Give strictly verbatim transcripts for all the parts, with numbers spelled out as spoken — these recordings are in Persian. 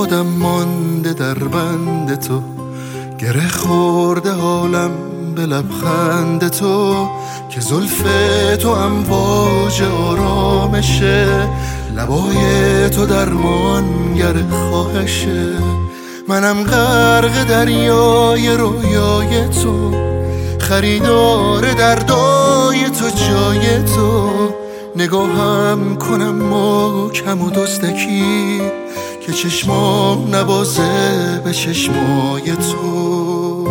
خودم مانده در بند تو، گره خورده حالم به لبخند تو، که زلف تو امواج آرامشه، لبای تو درمانگر خواهشه. منم غرق دریای رویای تو، خریدار دردای تو جای تو، نگاهم کنم محکم و دزدکی، که چشمام نوازه به چشمای تو.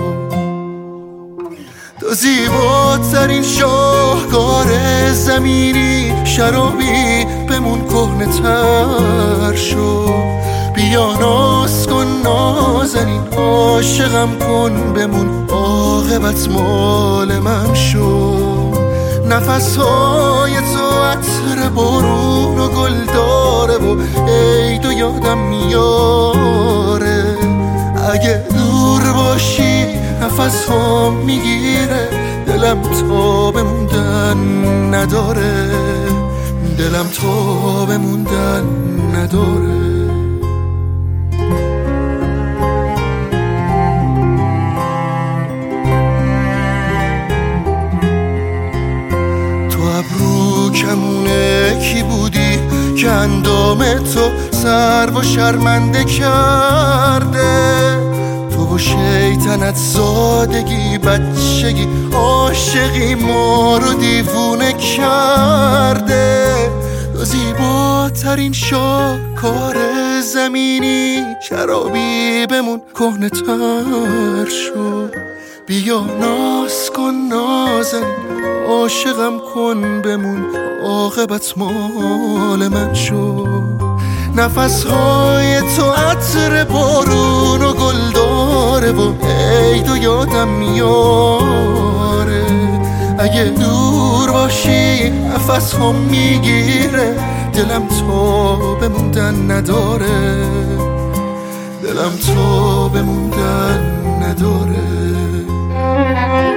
تو زیباترین شاهکار زمینی، شرابی بمون کهنه تر شو، بیا ناز کن نازنین، عاشقم کن بمون، عاقبت مال من شو. نفسهای تو عطر بارون و گل داره و عید و یادم میاره، اگه دور باشی نفس ها میگیره، دلم تا بموندن نداره، دلم تا بموندن نداره. ابرو کمونه کی بودی که اندام تو سر و شرمنده کرده، تو و شیطنت زادگی بچگی عاشقی ما رو دیوونه کرده. تو زیباترین شاهکار زمینی، شرابی بمون کهنه تر شو، بیا ناز کن نازن، عاشقم کن بمون، عاقبت مال من شو. نفسهای تو عطر بارون و گل داره و عید و یادم میاره، اگه دور باشی نفس هم میگیره، دلم تا بموندن نداره، دلم تا بموندن نداره.